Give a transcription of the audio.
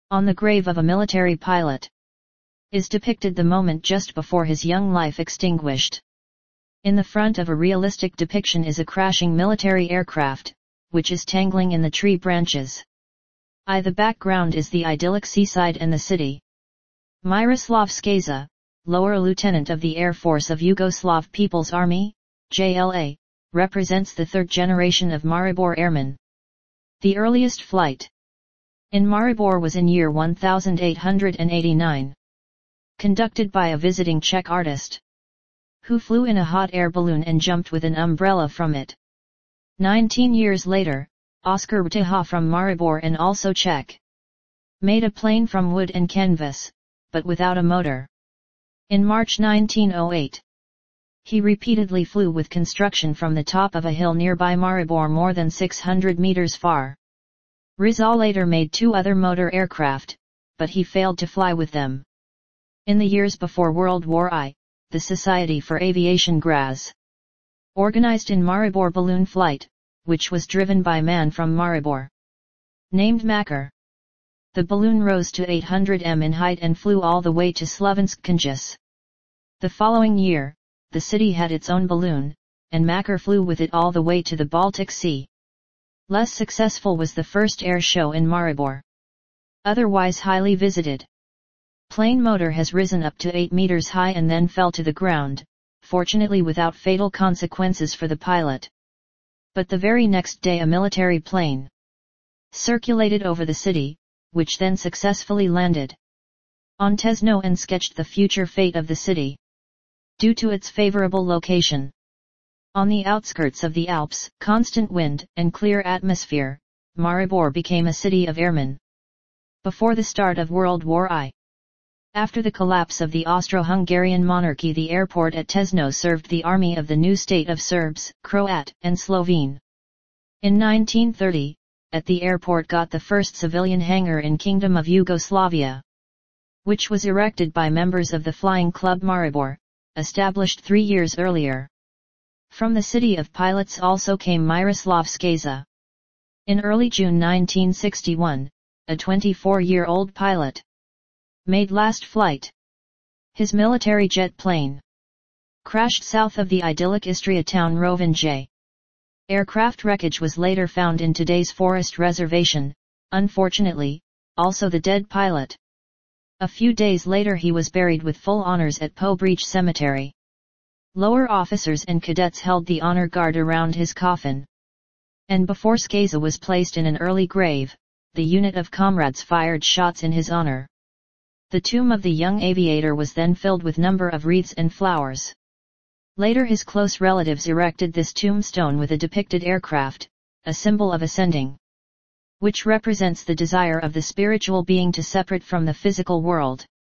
On the grave of a military pilot is depicted the moment just before his young life extinguished. In the front of a realistic depiction is a crashing military aircraft, which is tangling in the tree branches. The background is the idyllic seaside and the city. Miroslav Skaza, lower lieutenant of the Air Force of Yugoslav People's Army, JLA, represents the third generation of Maribor airmen. The earliest flight in Maribor was in year 1889. Conducted by a visiting Czech artist, who flew in a hot air balloon and jumped with an umbrella from it. 19 years later, Oskar Rtiha from Maribor and also Czech, made a plane from wood and canvas, but without a motor. In March 1908, he repeatedly flew with construction from the top of a hill nearby Maribor more than 600 meters far. Rizal later made 2 other motor aircraft, but he failed to fly with them. In the years before World War I, the Society for Aviation Graz organized in Maribor balloon flight, which was driven by man from Maribor, named Makar. The balloon rose to 800 m in height and flew all the way to Slovensk Konjic. The following year, the city had its own balloon, and Makar flew with it all the way to the Baltic Sea. Less successful was the first air show in Maribor. Otherwise highly visited. Plane motor has risen up to 8 meters high and then fell to the ground, fortunately without fatal consequences for the pilot. But the very next day a military plane circulated over the city, which then successfully landed on Tesno and sketched the future fate of the city. Due to its favorable location on the outskirts of the Alps, constant wind, and clear atmosphere, Maribor became a city of airmen. Before the start of World War I. After the collapse of the Austro-Hungarian monarchy, the airport at Tesno served the army of the new state of Serbs, Croat, and Slovene. In 1930, at the airport got the first civilian hangar in Kingdom of Yugoslavia, which was erected by members of the Flying Club Maribor, established 3 years earlier. From the city of pilots also came Miroslav Skaza. In early June 1961, a 24-year-old pilot made last flight. His military jet plane crashed south of the idyllic Istria town Rovinj. Aircraft wreckage was later found in today's forest reservation, unfortunately, also the dead pilot. A few days later he was buried with full honors at Pobreche Cemetery. Lower officers and cadets held the honor guard around his coffin. And before Skaza was placed in an early grave, the unit of comrades fired shots in his honor. The tomb of the young aviator was then filled with number of wreaths and flowers. Later his close relatives erected this tombstone with a depicted aircraft, a symbol of ascending, which represents the desire of the spiritual being to separate from the physical world.